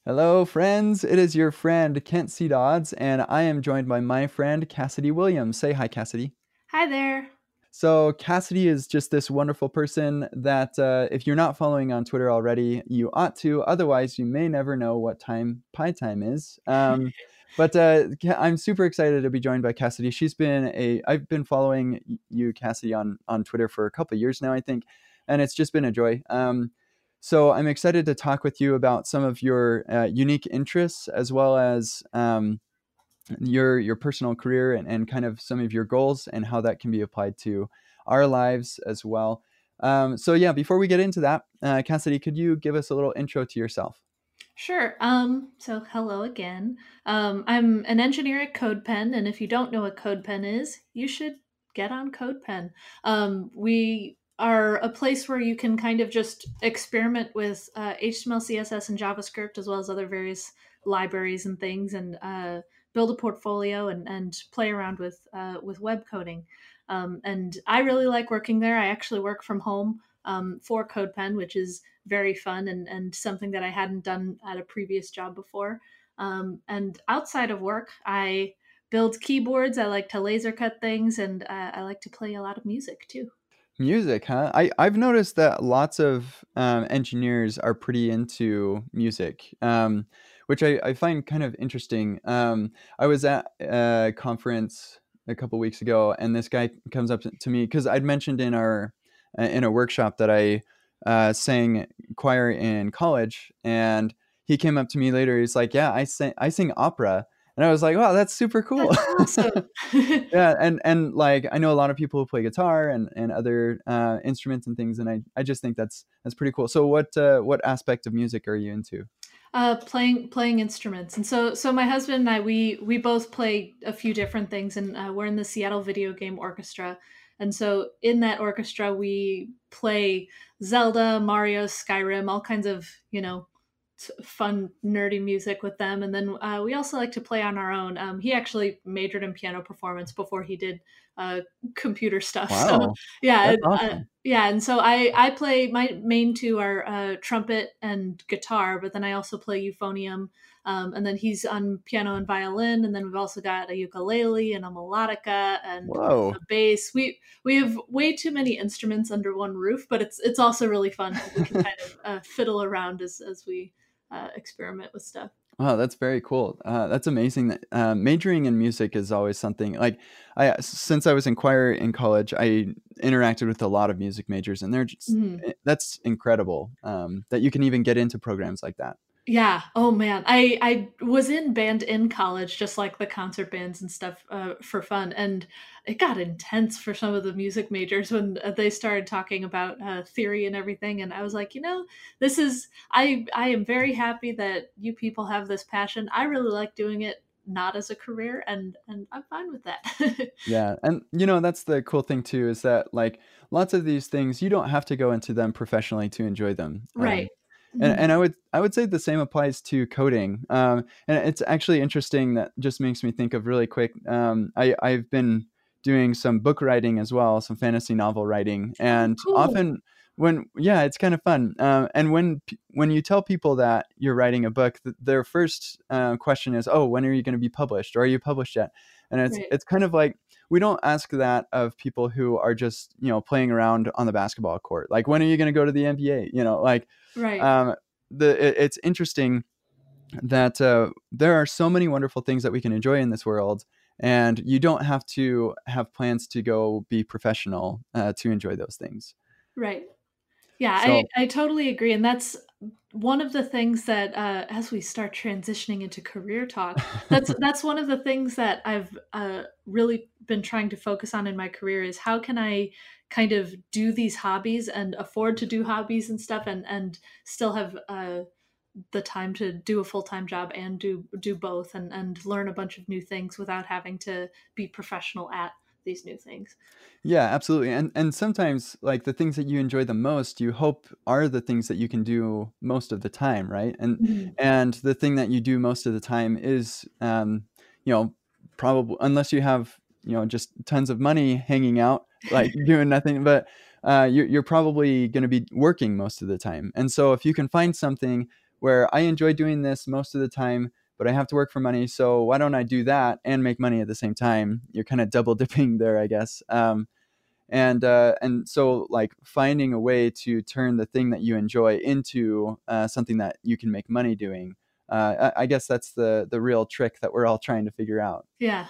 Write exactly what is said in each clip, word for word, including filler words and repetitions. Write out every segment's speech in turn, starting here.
Hello, friends. It is your friend Kent C. Dodds, and I am joined by my friend Cassidy Williams. Say hi, Cassidy. Hi there. So, Cassidy is just this wonderful person that uh, if you're not following on Twitter already, you ought to. Otherwise, you may never know what time pie time is. Um, but uh, Ca- I'm super excited to be joined by Cassidy. She's been a I've been following y- you, Cassidy, on on Twitter for a couple of years now, I think, and it's just been a joy. Um, so I'm excited to talk with you about some of your uh, unique interests as well as um, your your personal career and, and kind of some of your goals and how that can be applied to our lives as well. Um, so yeah, before we get into that, uh, Cassidy, could you give us a little intro to yourself? Sure. Um, so hello again. Um, I'm an engineer at CodePen, and if you don't know what CodePen is, you should get on CodePen. Um, we are a place where you can kind of just experiment with uh, H T M L, C S S, and JavaScript, as well as other various libraries and things, and uh, build a portfolio and, and play around with uh, with web coding. Um, and I really like working there. I actually work from home um, for CodePen, which is very fun and, and something that I hadn't done at a previous job before. Um, and outside of work, I build keyboards. I like to laser cut things, and uh, I like to play a lot of music too. Music, huh? I, I've noticed that lots of um, engineers are pretty into music, um, which I, I find kind of interesting. Um, I was at a conference a couple weeks ago, and this guy comes up to, to me because I'd mentioned in our uh, in a workshop that I uh, sang choir in college, and he came up to me later. He's like, "Yeah, I sing I sing opera," and I was like, "Wow, that's super cool." That's awesome. Yeah, and and like I know a lot of people who play guitar and and other uh, instruments and things, and I I just think that's that's pretty cool. So what uh, what aspect of music are you into? Uh, playing playing instruments, and so so my husband and I we we both play a few different things, and uh, we're in the Seattle Video Game Orchestra, and so in that orchestra we play Zelda, Mario, Skyrim, all kinds of you know fun nerdy music with them, and then uh, we also like to play on our own. Um, he actually majored in piano performance before he did uh, computer stuff, so Wow, yeah, that's uh, awesome. yeah, and so I I play my main two are uh, trumpet and guitar, but then I also play euphonium, um, and then he's on piano and violin, and then we've also got a ukulele and a melodica and Whoa. a bass. We we have way too many instruments under one roof, but it's it's also really fun because we can kind of uh, fiddle around as as we uh, experiment with stuff. Wow, that's very cool. Uh, that's amazing. That uh, majoring in music is always something like I since I was in choir in college, I interacted with a lot of music majors, and they're just Mhm. eh, that's incredible um, that you can even get into programs like that. Yeah. Oh man, I I was in band in college, just like the concert bands and stuff uh, for fun, and it got intense for some of the music majors when uh, they started talking about uh, theory and everything. And I was like, you know, this is I I am very happy that you people have this passion. I really like doing it not as a career, and and I'm fine with that. Yeah, and you know that's the cool thing too is that like lots of these things you don't have to go into them professionally to enjoy them. Right. Um, and Mhm. and I would I would say the same applies to coding. Um, and it's actually interesting that just makes me think of really quick. Um, I I've been doing some book writing as well, some fantasy novel writing, Oh, and cool. often when yeah, it's kind of fun. Um, and when p- when you tell people that you're writing a book, th- their first uh, question is, "Oh, when are you going to be published? Or are you published yet?" And it's Right. it's kind of like we don't ask that of people who are just you know playing around on the basketball court. Like when are you going to go to the N B A? You know, like Right. um, the it, it's interesting that uh, there are so many wonderful things that we can enjoy in this world, and you don't have to have plans to go be professional uh, to enjoy those things. Right. Yeah, I So I totally agree, and that's one of the things that, uh, as we start transitioning into career talk, that's that's one of the things that I've, uh, really been trying to focus on in my career is how can I kind of do these hobbies and afford to do hobbies and stuff and and still have, uh, the time to do a full-time job and do do both and and learn a bunch of new things without having to be professional at these new things. yeah, absolutely. And and sometimes like the things that you enjoy the most, you hope are the things that you can do most of the time, right? And Mhm. and the thing that you do most of the time is um, you know, probably unless you have, you know, just tons of money hanging out, like doing nothing, but uh, you're, you're probably going to be working most of the time. And so if you can find something where I enjoy doing this most of the time, but I have to work for money. So why don't I do that and make money at the same time? You're kind of double dipping there, I guess. Um, and uh, and so like finding a way to turn the thing that you enjoy into uh, something that you can make money doing. Uh, I, I guess that's the the real trick that we're all trying to figure out. Yeah.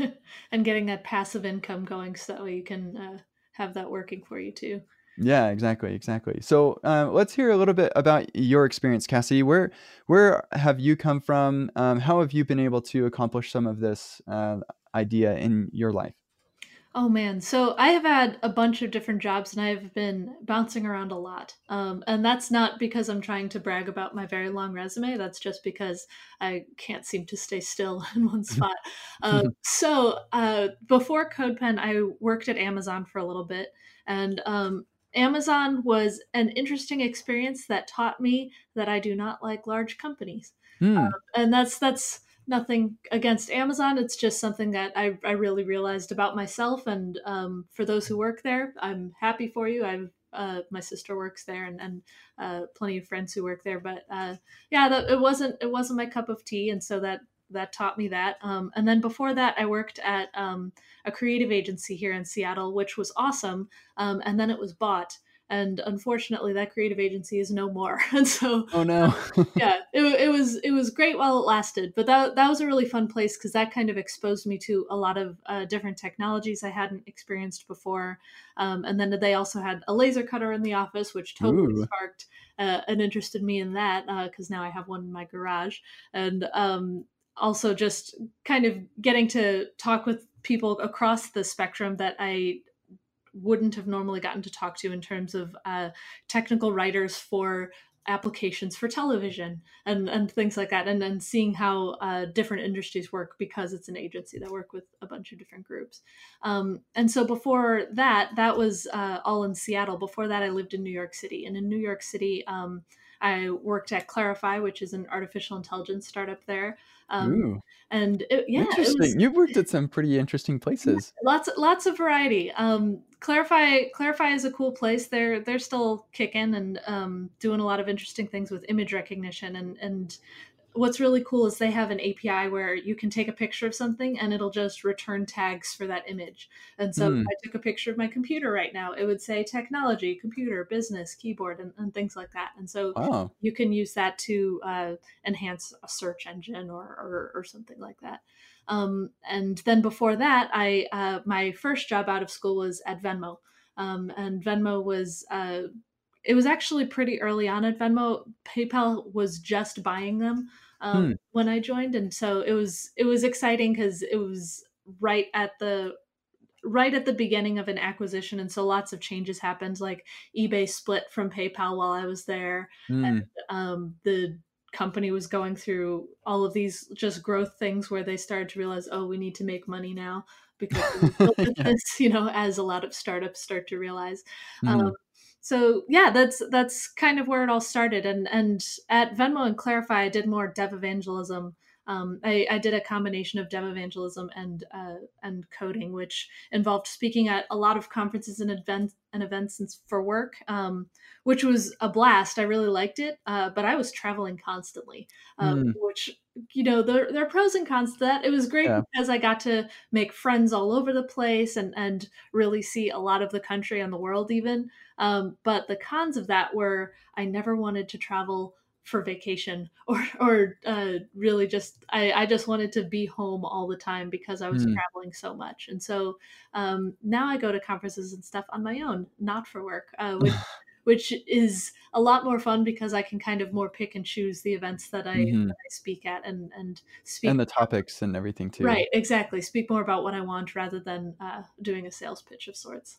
And getting that passive income going so that way you can uh, have that working for you too. Yeah, exactly, exactly. So uh, let's hear a little bit about your experience, Cassie. Where where have you come from? Um, how have you been able to accomplish some of this uh, idea in your life? Oh man, so I have had a bunch of different jobs and I've been bouncing around a lot. Um, and that's not because I'm trying to brag about my very long resume. That's just because I can't seem to stay still in one spot. Uh, so uh, before CodePen, I worked at Amazon for a little bit, and um, Amazon was an interesting experience that taught me that I do not like large companies. Hmm. And that's that's nothing against Amazon. It's just something that I, I really realized about myself. And um, for those who work there, I'm happy for you. I've uh, my sister works there, and, and uh, plenty of friends who work there. But uh, yeah, that, it wasn't it wasn't my cup of tea, and so that that taught me that. Um, and then before that, I worked at um, a creative agency here in Seattle, which was awesome. Um, and then it was bought, and unfortunately, that creative agency is no more. And so Oh no. yeah, it, it was it was great while it lasted, but that that was a really fun place because that kind of exposed me to a lot of uh, different technologies I hadn't experienced before. Um, and then they also had a laser cutter in the office, which totally Ooh. sparked uh, an interest in me in that because uh, now I have one in my garage. And um, also just kind of getting to talk with people across the spectrum that I wouldn't have normally gotten to talk to in terms of uh, technical writers for applications for television and, and things like that, and then seeing how uh, different industries work because it's an agency that work with a bunch of different groups. Um, and so before that, that was uh, all in Seattle. Before that, I lived in New York City, and in New York City, um, I worked at Clarify, which is an artificial intelligence startup there. Um, Ooh. and it, yeah, it was Interesting. You've worked at some pretty interesting places. lots lots of variety. Um, Clarify Clarify is a cool place. They're they're still kicking and um, doing a lot of interesting things with image recognition, and and what's really cool is they have an A P I where you can take a picture of something and it'll just return tags for that image. And so if Hmm. I took a picture of my computer right now, it would say technology, computer, business, keyboard, and, and things like that. And so Wow. you can use that to uh, enhance a search engine or, or, or something like that. Um, and then before that, I uh, my first job out of school was at Venmo. Um, and Venmo was uh, it was actually pretty early on at Venmo. PayPal was just buying them um, Hmm. when I joined, and so it was it was exciting because it was right at the right at the beginning of an acquisition, and so lots of changes happened. Like eBay split from PayPal while I was there, Hmm. and um, the company was going through all of these just growth things where they started to realize, oh, we need to make money now because we built Yeah. this, you know, as a lot of startups start to realize. Um, Hmm. so yeah, that's that's kind of where it all started. And and at Venmo and Clarify, I did more dev evangelism. Um, I, I did a combination of dev evangelism and uh, and coding, which involved speaking at a lot of conferences and events and events for work, um, which was a blast. I really liked it, uh, but I was traveling constantly, uh, Hmm. which you know there, there are pros and cons to that. It was great Yeah. because I got to make friends all over the place and and really see a lot of the country and the world even. Um, but the cons of that were I never wanted to travel for vacation or or uh, really just I, I just wanted to be home all the time because I was Hmm. traveling so much. And so um, now I go to conferences and stuff on my own, not for work, uh, which which is a lot more fun because I can kind of more pick and choose the events that I, Hmm. that I speak at and and speak And the topics and everything too. right, exactly, speak more about what I want rather than uh, doing a sales pitch of sorts.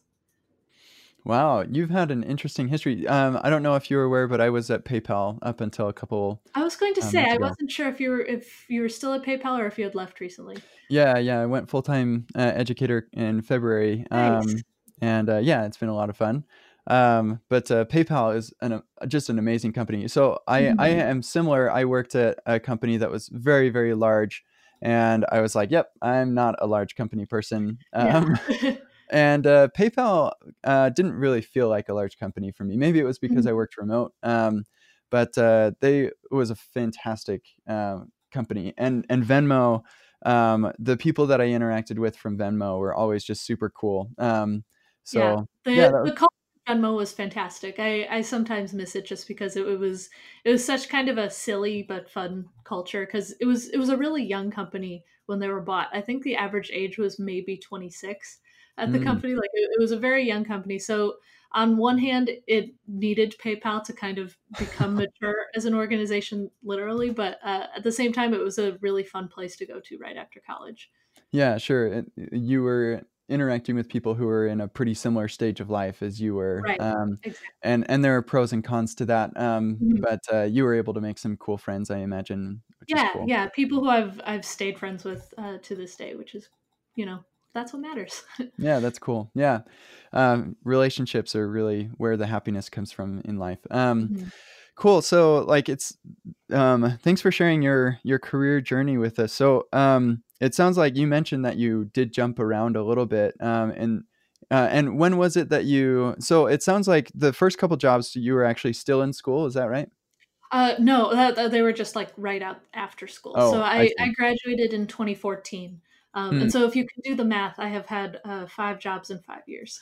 Wow, you've had an interesting history. Um, I don't know if you were aware, but I was at PayPal up until a couple I was going to uh, say months I ago. wasn't sure if you were if you were still at PayPal or if you had left recently. Yeah, yeah, I went full-time uh, educator in February. Nice. Um, and uh, yeah, it's been a lot of fun. Um, but uh, PayPal is an, uh, just an amazing company. So I, I Mhm. am similar. I worked at a company that was very, very large, and I was like, "Yep, I'm not a large company person." Yeah. Um, and uh, PayPal uh, didn't really feel like a large company for me. Maybe it was because Mhm. I worked remote. Um, but uh, they it was a fantastic uh, company. And and Venmo, um, the people that I interacted with from Venmo were always just super cool. Um, Yeah, so yeah, the that was, the culture of Venmo was fantastic. I I sometimes miss it just because it, it was it was such kind of a silly but fun culture because it was it was a really young company when they were bought. I think the average age was maybe twenty-six at the mm, company. Like it, it was a very young company. So on one hand, it needed PayPal to kind of become mature as an organization, literally, but uh, at the same time, it was a really fun place to go to right after college. yeah, sure. It, you were interacting with people who were in a pretty similar stage of life as you were, Right. um, Exactly. and and there are pros and cons to that. Um, Mhm. but uh, you were able to make some cool friends, I imagine, which is Yeah, cool. yeah, people who I've I've stayed friends with, uh, to this day, which is, you know, that's what matters. Yeah, that's cool. Yeah, um, relationships are really where the happiness comes from in life. Um, Mhm. cool. So, like, it's um, thanks for sharing your your career journey with us. So, um, it sounds like you mentioned that you did jump around a little bit, um, and uh, and when was it that you? So, it sounds like the first couple jobs you were actually still in school. Is that right? Uh, no, that that they were just, like, right out after school. So Oh, I I I see. graduated in twenty fourteen, um, Hmm. and so if you can do the math, I have had, uh, five jobs in five years.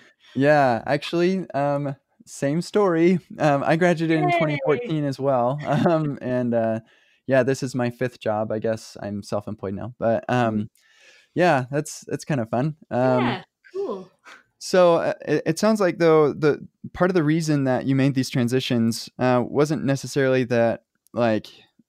Yeah, actually, um, same story. Um, I graduated in Yay! twenty fourteen as well. Um, and uh, yeah, this is my fifth job. I guess I'm self-employed now, but Mhm. um, yeah, that's that's kind of fun. Um, Yeah, cool. so uh, it, it sounds like though the part of the reason that you made these transitions uh, wasn't necessarily that like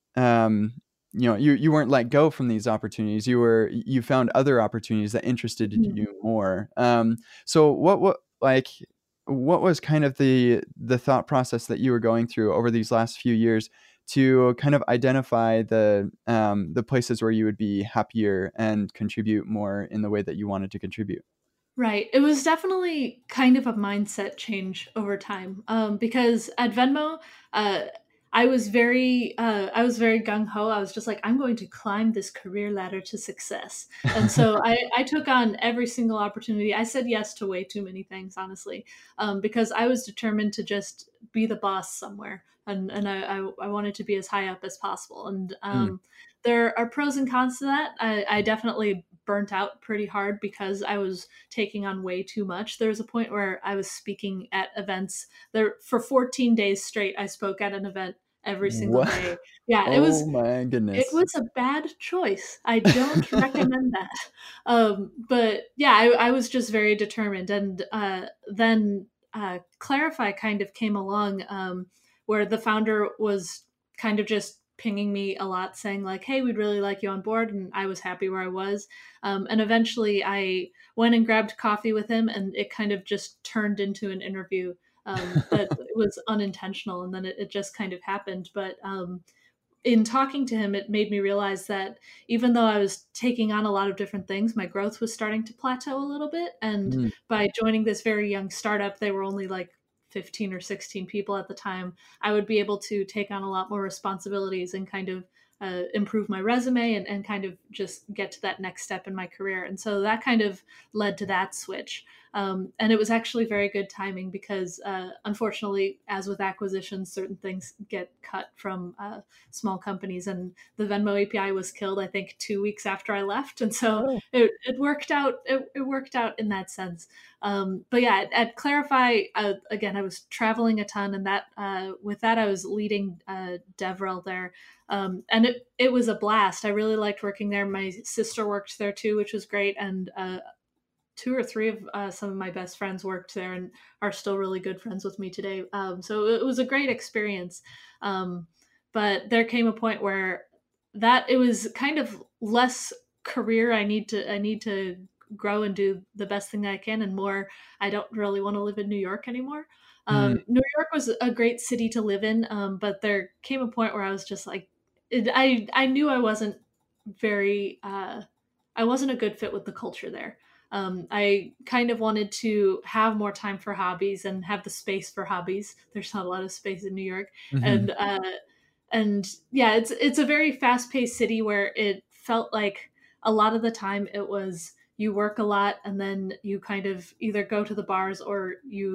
um, you know you you weren't let go from these opportunities. You were you found other opportunities that interested Mhm. you more. Um, so what what like what was kind of the the thought process that you were going through over these last few years to kind of identify the um, the places where you would be happier and contribute more in the way that you wanted to contribute? Right. It was definitely kind of a mindset change over time, um, because at Venmo, uh, I was very, uh, I was very gung ho. I was just like, I'm going to climb this career ladder to success, and so I, I took on every single opportunity. I said yes to way too many things, honestly, um, because I was determined to just be the boss somewhere, and and I, I, I wanted to be as high up as possible. And Mm. um, there are pros and cons to that. I, I definitely burnt out pretty hard because I was taking on way too much. There was a point where I was speaking at events there for fourteen days straight. I spoke at an event every single What? day. Yeah, it was Oh my it goodness. was a bad choice. I don't recommend that. Um, but yeah, I, I was just very determined. And uh, then uh, Clarify kind of came along, um, where the founder was kind of just pinging me a lot, saying like, "Hey, we'd really like you on board," and I was happy where I was. Um, and eventually, I went and grabbed coffee with him, and it kind of just turned into an interview, um, that was unintentional, and then it, it just kind of happened. But um, in talking to him, it made me realize that even though I was taking on a lot of different things, my growth was starting to plateau a little bit. And Mm, by joining this very young startup, they were only like fifteen or sixteen people at the time. I would be able to take on a lot more responsibilities and kind of uh, improve my resume and, and kind of just get to that next step in my career. And so that kind of led to that switch. Um, and it was actually very good timing because, uh, unfortunately, as with acquisitions, certain things get cut from uh, small companies, and the Venmo A P I was killed, I think, two weeks after I left, and so oh, it, it worked out. It, it worked out in that sense. Um, but yeah, at, at Clarify, uh, again, I was traveling a ton, and that uh, with that, I was leading uh, DevRel there, um, and it it was a blast. I really liked working there. My sister worked there too, which was great, and uh, two or three of uh, some of my best friends worked there and are still really good friends with me today. Um, so it was a great experience. Um, but there came a point where that it was kind of less career. I need to I need to grow and do the best thing I can, and more. I don't really want to live in New York anymore. mm, Um, New York was a great city to live in, um, but there came a point where I was just like, it, I I knew I wasn't very uh, I wasn't a good fit with the culture there. Um, I kind of wanted to have more time for hobbies and have the space for hobbies. There's not a lot of space in New York, mhm, and uh, and yeah, it's it's a very fast paced city where it felt like a lot of the time it was you work a lot and then you kind of either go to the bars or you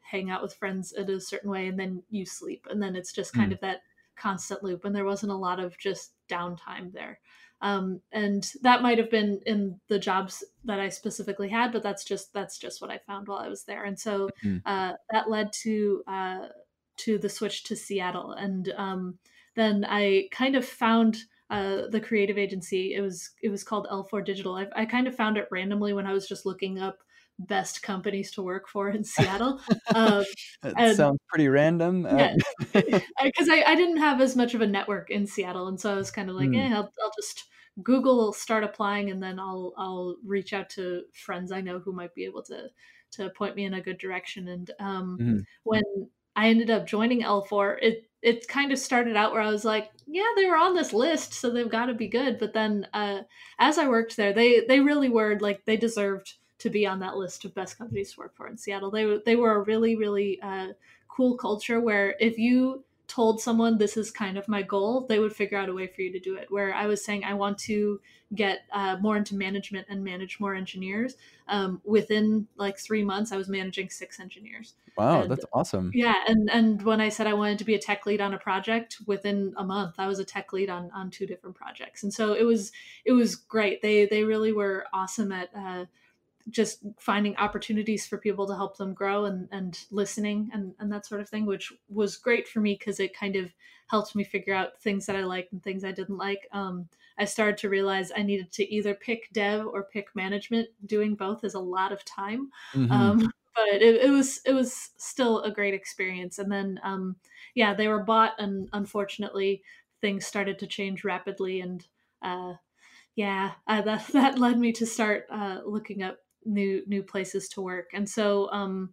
hang out with friends in a certain way, and then you sleep, and then it's just kind Mm. of that constant loop. And there wasn't a lot of just downtime there. Um, and that might have been in the jobs that I specifically had, but that's just that's just what I found while I was there. And so Mhm. uh, that led to uh, to the switch to Seattle, and um, then I kind of found uh, the creative agency. It was it was called L four Digital. I, I kind of found it randomly when I was just looking up best companies to work for in Seattle. Um, That and sounds pretty random. Uh, yeah, because I, I didn't have as much of a network in Seattle, and so I was kind of like, mm, eh, I'll, I'll just Google, start applying, and then I'll I'll reach out to friends I know who might be able to to point me in a good direction. And um, mhm, when I ended up joining L four, it it kind of started out where I was like, yeah, they were on this list, so they've got to be good. But then uh, as I worked there, they they really were like they deserved to be on that list of best companies to work for in Seattle. They were they were a really really uh, cool culture where if you told someone this is kind of my goal, they would figure out a way for you to do it. Where I was saying I want to get uh, more into management and manage more engineers. Um, within like three months, I was managing six engineers. wow, And that's awesome. yeah, and and when I said I wanted to be a tech lead on a project, within a month I was a tech lead on on two different projects, and so it was it was great. They they really were awesome at uh, just finding opportunities for people to help them grow, and, and listening, and, and that sort of thing, which was great for me because it kind of helped me figure out things that I liked and things I didn't like. Um, I started to realize I needed to either pick dev or pick management. Doing both is a lot of time. Mhm, Um, but it, it was it was still a great experience. And then um, yeah, they were bought, and unfortunately things started to change rapidly. And uh, yeah, uh, that that led me to start uh, looking up new new places to work. And so um,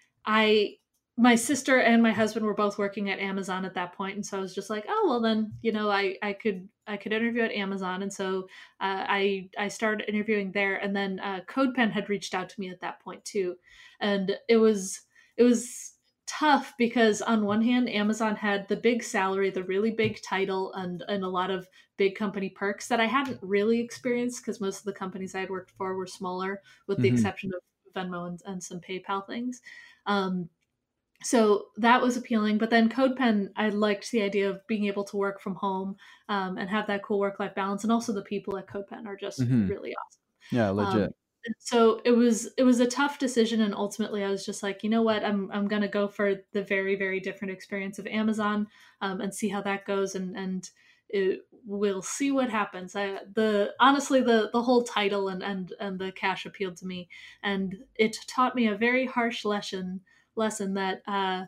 I my sister and my husband were both working at Amazon at that point, and so I was just like, oh well, then you know I I could I could interview at Amazon. And so uh, I I started interviewing there, and then uh, CodePen had reached out to me at that point too, and it was it was tough because on one hand Amazon had the big salary, the really big title, and and a lot of big company perks that I hadn't really experienced because most of the companies I had worked for were smaller, with the mhm, exception of Venmo and, and some PayPal things. Um, so that was appealing. But then CodePen, I liked the idea of being able to work from home um, and have that cool work life balance. And also the people at CodePen are just mhm. really Yeah, awesome. Um, legit. so it was it was a tough decision, and ultimately I was just like, you know what, I'm I'm gonna go for the very very different experience of Amazon um, and see how that goes, and and it, we'll see what happens. I, the honestly the the whole title and and and the cash appealed to me, and it taught me a very harsh lesson lesson that uh,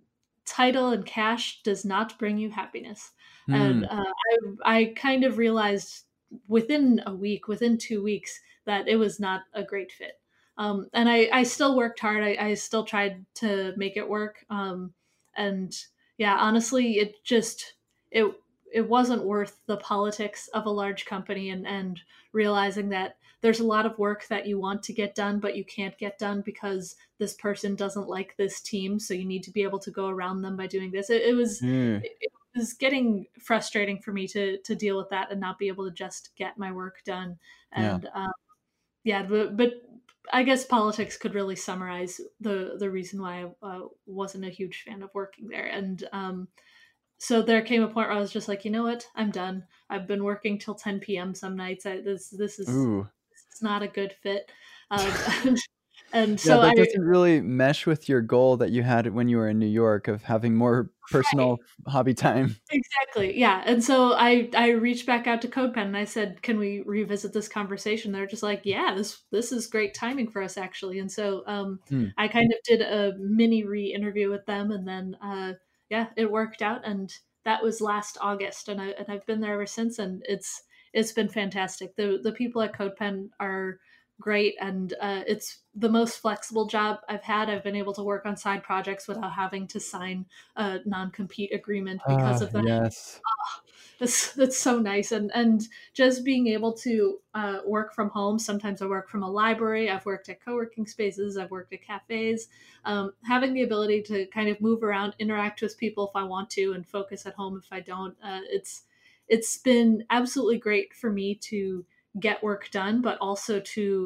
title and cash does not bring you happiness. And Mm, uh, I, I kind of realized within a week, within two weeks, that it was not a great fit. Um, and I, I still worked hard. I, I still tried to make it work. Um, and yeah, honestly, it just it it wasn't worth the politics of a large company, and and realizing that there's a lot of work that you want to get done, but you can't get done because this person doesn't like this team, so you need to be able to go around them by doing this. It, it was mm, it, it was getting frustrating for me to to deal with that and not be able to just get my work done. yeah. And um, yeah, but, but I guess politics could really summarize the the reason why I uh, wasn't a huge fan of working there. And um, so there came a point where I was just like, you know what, I'm done. I've been working till ten p m some nights. I, this this is Ooh. this is not a good fit. Um, and, and Yeah, so that I doesn't really mesh with your goal that you had when you were in New York of having more right, personal hobby time. exactly, yeah. And so I I reached back out to CodePen and I said, can we revisit this conversation? They're just like, yeah, this this is great timing for us actually. And so um, Mm, I kind of did a mini re-interview with them, and then uh, yeah, it worked out, and that was last August, and I and I've been there ever since, and it's it's been fantastic. The the people at CodePen are great, and uh, it's the most flexible job I've had. I've been able to work on side projects without having to sign a non-compete agreement because ah, of that. yes. That's that's so nice, and and just being able to uh, work from home. Sometimes I work from a library. I've worked at co-working spaces. I've worked at cafes. Um, having the ability to kind of move around, interact with people if I want to, and focus at home if I don't. Uh, it's it's been absolutely great for me to get work done, but also to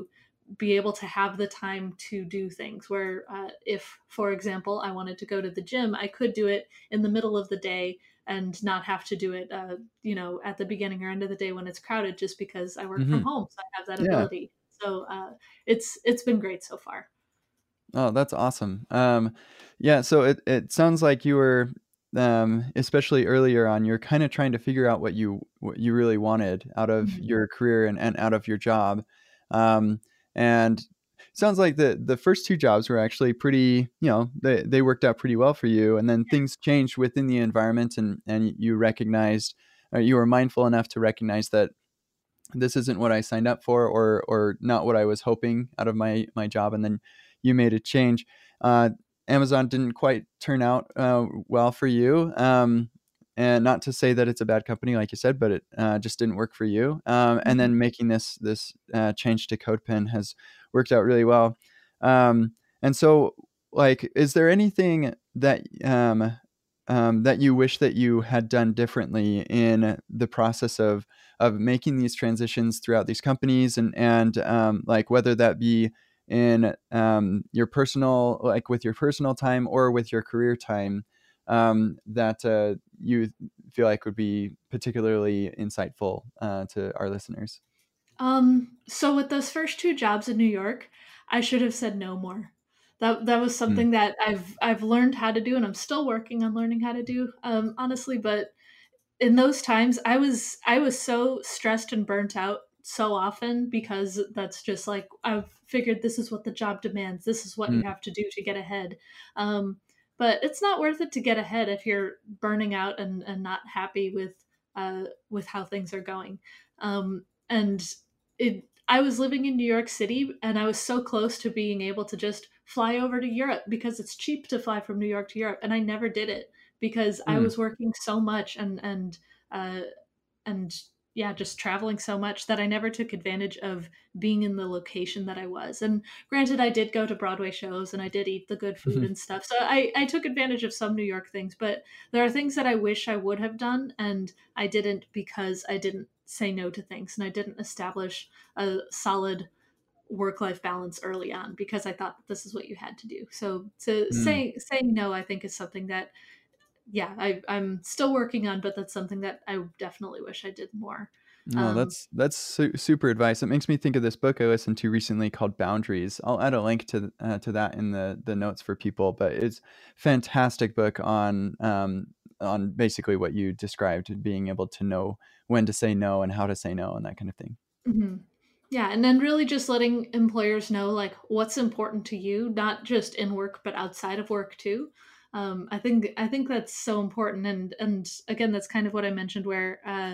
be able to have the time to do things where uh, if, for example, I wanted to go to the gym, I could do it in the middle of the day and not have to do it, uh, you know, at the beginning or end of the day when it's crowded, just because I work from Hmm. home. So I have that Yeah. ability. So uh, it's it's been great so far. Oh, that's awesome. Um, yeah, so it it sounds like you were, um, especially earlier on, you're kind of trying to figure out what you what you really wanted out of Mhm. your career and, and out of your job. Um, and sounds like the the first two jobs were actually pretty, you know, they they worked out pretty well for you. And then things changed within the environment, and and you recognized, or you were mindful enough to recognize that this isn't what I signed up for, or or not what I was hoping out of my my job, and then you made a change. Uh, Amazon didn't quite turn out uh, well for you, um, and not to say that it's a bad company, like you said, but it uh, just didn't work for you. Um, and Mhm. then making this this uh, change to CodePen has worked out really well. Um, and so, like, is there anything that um, um, that you wish that you had done differently in the process of of making these transitions throughout these companies, and and um, like whether that be in um, your personal, like with your personal time or with your career time, um, that uh, you feel like would be particularly insightful uh, to our listeners? Um, so with those first two jobs in New York, I should have said no more. That that was Mm, something that I've I've learned how to do, and I'm still working on learning how to do, um, honestly. But in those times, I was I was so stressed and burnt out so often, because that's just like I've figured this is what the job demands. This is what you mm, have to do to get ahead. Um, but it's not worth it to get ahead if you're burning out and, and not happy with uh, with how things are going. Um, and it I was living in New York City, and I was so close to being able to just fly over to Europe because it's cheap to fly from New York to Europe, and I never did it because I mm, was working so much and and uh, and yeah, just traveling so much that I never took advantage of being in the location that I was. And granted, I did go to Broadway shows and I did eat the good food mhm, and stuff. So I, I took advantage of some New York things, but there are things that I wish I would have done and I didn't, because I didn't say no to things and I didn't establish a solid work life balance early on because I thought that this is what you had to do. So to mm. say saying no, I think is something that yeah, I, I'm still working on, but that's something that I definitely wish I did more. No, Um, that's that's su- super advice. It makes me think of this book I listened to recently called Boundaries. I'll add a link to uh, to that in the the notes for people. But it's fantastic book on um, on basically what you described, being able to know when to say no and how to say no and that kind of thing. mhm. Yeah, and then really just letting employers know like what's important to you, not just in work but outside of work too. Um, I think I think that's so important, and and again, that's kind of what I mentioned, where uh,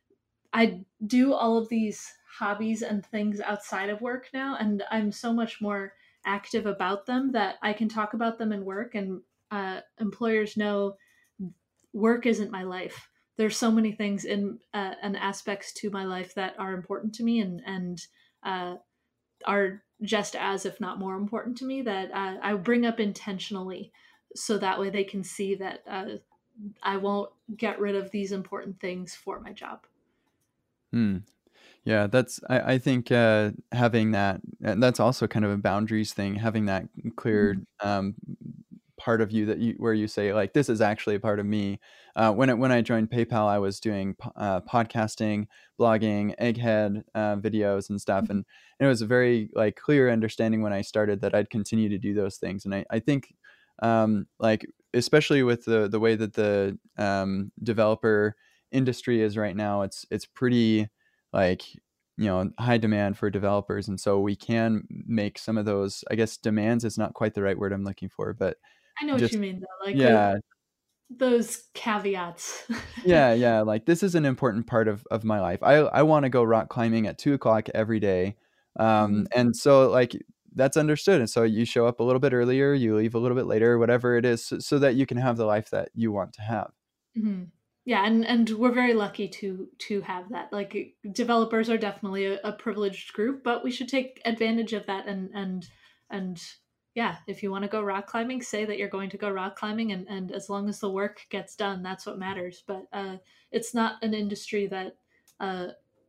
I do all of these hobbies and things outside of work now, and I'm so much more active about them that I can talk about them in work, and uh, employers know work isn't my life. There's so many things in uh, and aspects to my life that are important to me, and and uh, are just as, if not more important to me, that uh, I bring up intentionally, so that way they can see that uh, I won't get rid of these important things for my job. Hmm. Yeah, that's I, I think uh, having that, and that's also kind of a boundaries thing, having that clear Mhm. um, part of you that you where you say like this is actually a part of me. Uh, when it, when I joined PayPal, I was doing po- uh, podcasting, blogging, Egghead uh, videos and stuff, and, and it was a very like clear understanding when I started that I'd continue to do those things. And I I think um, like especially with the the way that the um, developer industry is right now, it's it's pretty like you know high demand for developers, and so we can make some of those, I guess demands is not quite the right word I'm looking for, but I know what you just mean, though, like uh, yeah, those caveats. yeah, yeah, like this is an important part of of my life. I I want to go rock climbing at two o'clock every day, um, Mhm, and so like that's understood. And so you show up a little bit earlier, you leave a little bit later, whatever it is, so, so that you can have the life that you want to have. mhm. Yeah, and and we're very lucky to to have that. Like developers are definitely a, a privileged group, but we should take advantage of that, and and and yeah, if you want to go rock climbing, say that you're going to go rock climbing, and and as long as the work gets done, that's what matters. But uh, it's not an industry that uh,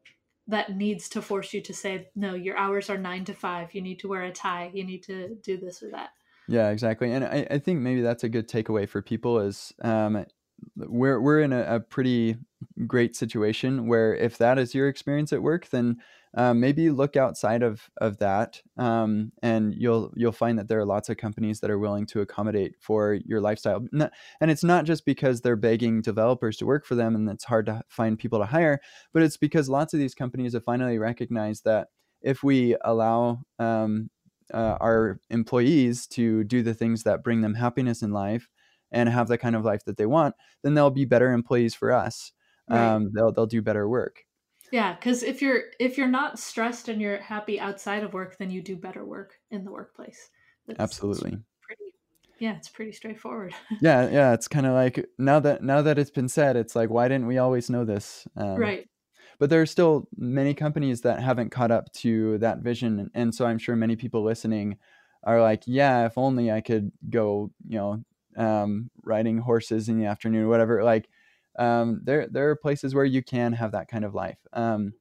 that needs to force you to say, no, your hours are nine to five. You need to wear a tie. You need to do this or that. Yeah, exactly. And I, I think maybe that's a good takeaway for people is um, we're we're in a, a pretty great situation where if that is your experience at work, then um, maybe look outside of of that, um, and you'll you'll find that there are lots of companies that are willing to accommodate for your lifestyle. N- And it's not just because they're begging developers to work for them and it's hard to find people to hire, but it's because lots of these companies have finally recognized that if we allow um, uh, our employees to do the things that bring them happiness in life and have the kind of life that they want, then they'll be better employees for us. Right. Um, they'll they'll do better work. Yeah, because if you're if you're not stressed and you're happy outside of work, then you do better work in the workplace. That's it's Absolutely. pretty yeah, it's pretty straightforward. Yeah, yeah. It's kind of like now that now that it's been said, it's like why didn't we always know this? Um, Right. but there are still many companies that haven't caught up to that vision, and so I'm sure many people listening are like, yeah, if only I could go, you know, um, riding horses in the afternoon, whatever. Like, um, there there are places where you can have that kind of life. Um,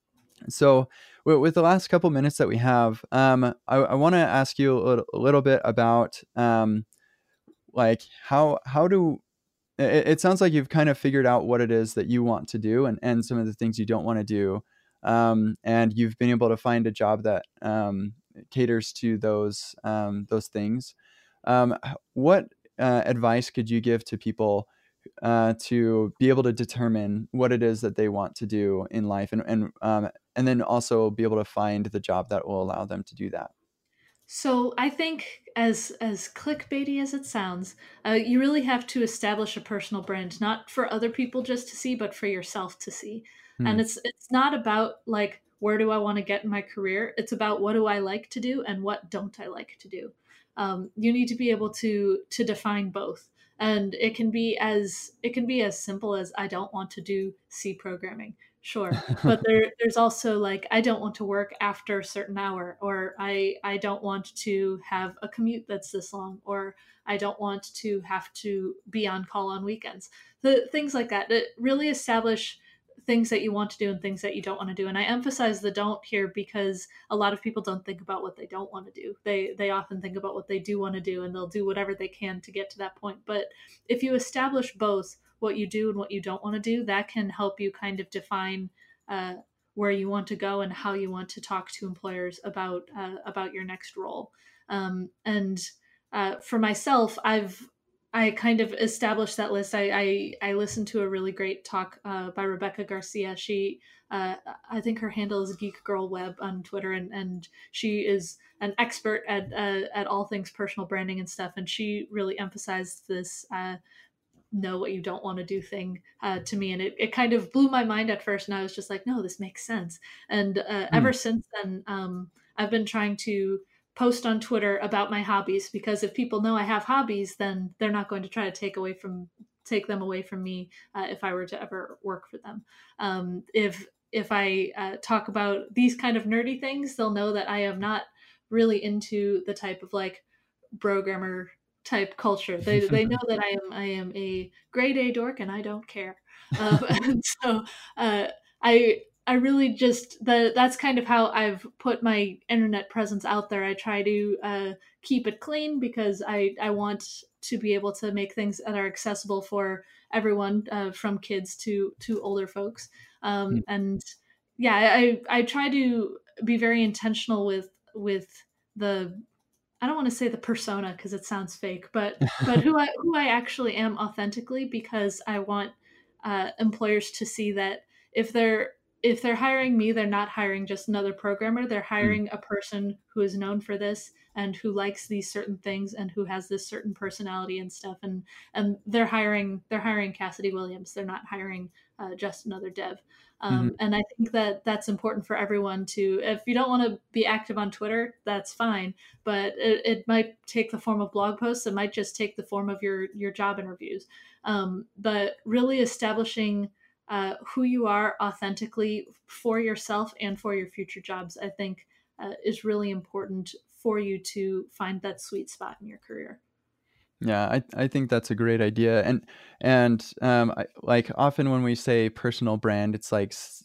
so, with, with the last couple minutes that we have, um, I, I want to ask you a little, a little bit about um, like how how do it, it sounds like you've kind of figured out what it is that you want to do and, and some of the things you don't want to do. Um, and you've been able to find a job that um, caters to those um, those things. Um, h- what uh, advice could you give to people uh, to be able to determine what it is that they want to do in life, and and um, and then also be able to find the job that will allow them to do that? So I think, as as clickbaity as it sounds, uh, you really have to establish a personal brand, not for other people just to see, but for yourself to see. Hmm. And it's it's not about like where do I want to get in my career. It's about what do I like to do and what don't I like to do. Um, you need to be able to to define both, and it can be as it can be as simple as I don't want to do C programming. Sure, but there there's also like I don't want to work after a certain hour, or I I don't want to have a commute that's this long, or I don't want to have to be on call on weekends. The things like that that really establish things that you want to do and things that you don't want to do. And I emphasize the don't here because a lot of people don't think about what they don't want to do. They they often think about what they do want to do, and they'll do whatever they can to get to that point. But if you establish both what you do and what you don't want to do, that can help you kind of define uh, where you want to go and how you want to talk to employers about uh, about your next role. Um, and uh, for myself, I've I kind of established that list. I I, I listened to a really great talk uh, by Rebecca Garcia. She uh, I think her handle is Geek Girl Web on Twitter, and and she is an expert at uh, at all things personal branding and stuff. And she really emphasized this. Uh, know what you don't want to do thing uh, to me, and it, it kind of blew my mind at first, and I was just like, no, this makes sense. And uh, Hmm. ever since then, um, I've been trying to post on Twitter about my hobbies, because if people know I have hobbies, then they're not going to try to take away from take them away from me uh, if I were to ever work for them. Um, if if I uh, talk about these kind of nerdy things, they'll know that I am not really into the type of like programmer type culture. They they know that I am I am a grade A dork and I don't care. Um, and so uh, I I really just the that's kind of how I've put my internet presence out there. I try to uh, keep it clean because I I want to be able to make things that are accessible for everyone, uh, from kids to to older folks. Um, and yeah, I I try to be very intentional with with the I don't want to say the persona because it sounds fake, but but who I who I actually am authentically, because I want uh, employers to see that if they're if they're hiring me, they're not hiring just another programmer. They're Hmm. hiring a person who is known for this and who likes these certain things and who has this certain personality and stuff. And and they're hiring they're hiring Cassidy Williams. They're not hiring uh, just another dev. Um, Hmm. and I think that that's important for everyone to. If you don't want to be active on Twitter, that's fine, but it, it might take the form of blog posts. It might just take the form of your your job interviews. Um, but really establishing uh, who you are authentically for yourself and for your future jobs, I think, uh, is really important for you to find that sweet spot in your career. Yeah, I I think that's a great idea, and and um, I, like often when we say personal brand, it's like s-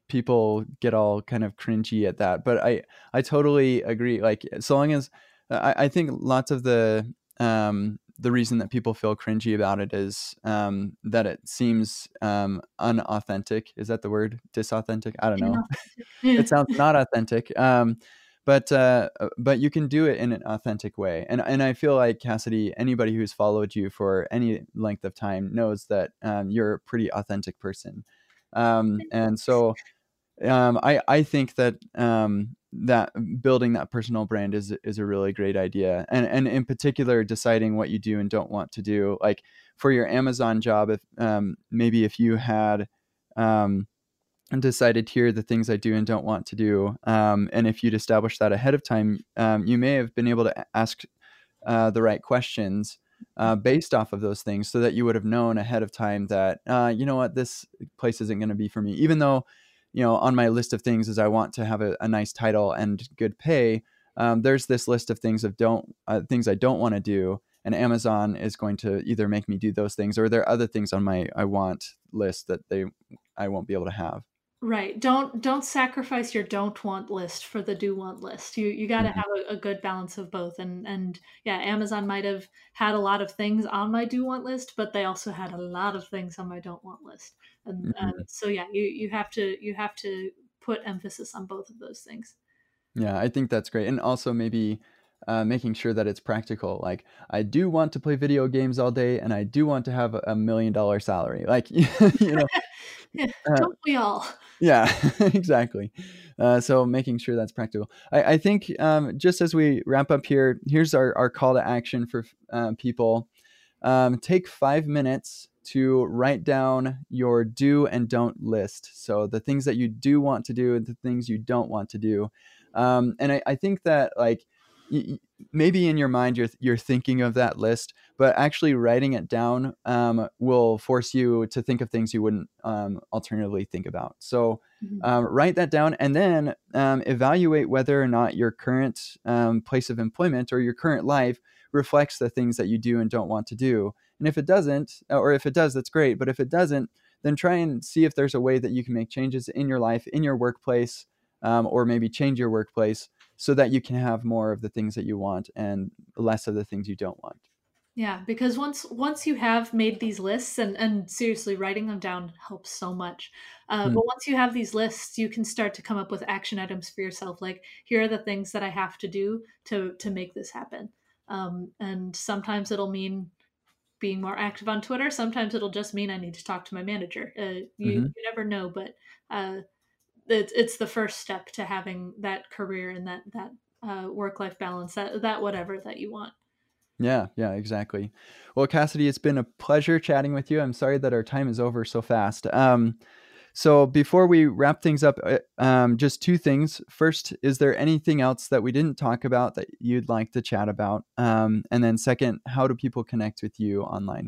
people get all kind of cringy at that, but I I totally agree. Like so long as I, I think lots of the um, the reason that people feel cringy about it is um, that it seems um, unauthentic. Is that the word? Disauthentic? I don't know. Inauthentic. Yeah. It sounds not authentic. Um, but uh, uh, but you can do it in an authentic way, and and I feel like Cassidy, anybody who's followed you for any length of time knows that um, you're a pretty authentic person, um, and so um, I I think that um, that building that personal brand is is a really great idea, and and in particular deciding what you do and don't want to do. Like for your Amazon job, if um, maybe if you had um, decided here are the things I do and don't want to do, um, and if you'd established that ahead of time, um, you may have been able to ask uh, the right questions uh, based off of those things, so that you would have known ahead of time that uh, you know what, this place isn't going to be for me, even though you know on my list of things is I want to have a, a nice title and good pay. Um, there's this list of things of don't uh, things I don't want to do, and Amazon is going to either make me do those things, or there are other things on my I want list that they I won't be able to have. Right. Don't don't sacrifice your don't want list for the do want list. You you got to Mhm. have a, a good balance of both. And and yeah, Amazon might have had a lot of things on my do want list, but they also had a lot of things on my don't want list. And uh, Mhm. so yeah, you you have to you have to put emphasis on both of those things. Yeah, I think that's great. And also maybe uh, making sure that it's practical. Like, I do want to play video games all day and I do want to have a a million dollar salary. Like, you know, Yeah, uh, don't we all? yeah, exactly. Uh, so making sure that's practical. I, I think um, just as we wrap up here, here's our, our call to action for uh, people. Um, take five minutes to write down your do and don't list. So the things that you do want to do and the things you don't want to do. Um, and I, I think that like y- y- maybe in your mind you're you're thinking of that list, but actually writing it down um, will force you to think of things you wouldn't um, alternatively think about. So Mhm. um, write that down and then um, evaluate whether or not your current um, place of employment or your current life reflects the things that you do and don't want to do. And if it doesn't, or if it does, that's great. But if it doesn't, then try and see if there's a way that you can make changes in your life, in your workplace, um, or maybe change your workplace so that you can have more of the things that you want and less of the things you don't want. Yeah, because once once you have made these lists, and and seriously, writing them down helps so much. Uh, Hmm. but once you have these lists, you can start to come up with action items for yourself. Like, here are the things that I have to do to to make this happen. Um, and sometimes it'll mean being more active on Twitter. Sometimes it'll just mean I need to talk to my manager. Uh, you Hmm. you never know, but uh, it's it's the first step to having that career and that that uh, work life balance, that that whatever that you want. Yeah, yeah, exactly. Well, Cassidy, it's been a pleasure chatting with you. I'm sorry that our time is over so fast. Um, So before we wrap things up, uh, um, just two things. First, is there anything else that we didn't talk about that you'd like to chat about? Um, and then second, how do people connect with you online?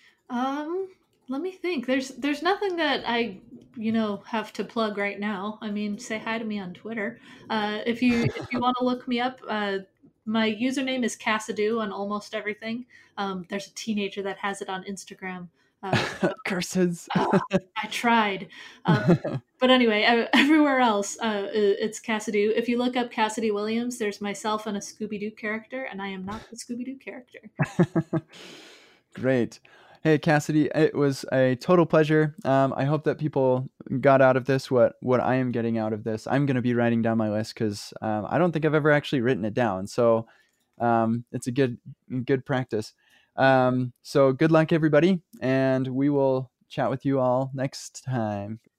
Um, Let me think. There's there's nothing that I, you know, have to plug right now. I mean, say hi to me on Twitter. Uh, if you if you want to look me up, uh, my username is Cassadoo on almost everything. Um, there's a teenager that has it on Instagram. Uh, so Curses. uh, I tried. Um, but anyway, uh, everywhere else, uh, it's Cassadoo. If you look up Cassidy Williams, there's myself and a Scooby Doo character, and I am not the Scooby Doo character. Great. Hey, Cassidy, it was a total pleasure. Um, I hope that people got out of this what what I am getting out of this. I'm going to be writing down my list because um, I don't think I've ever actually written it down. So um, it's a good good practice. Um, so good luck, everybody, and we will chat with you all next time.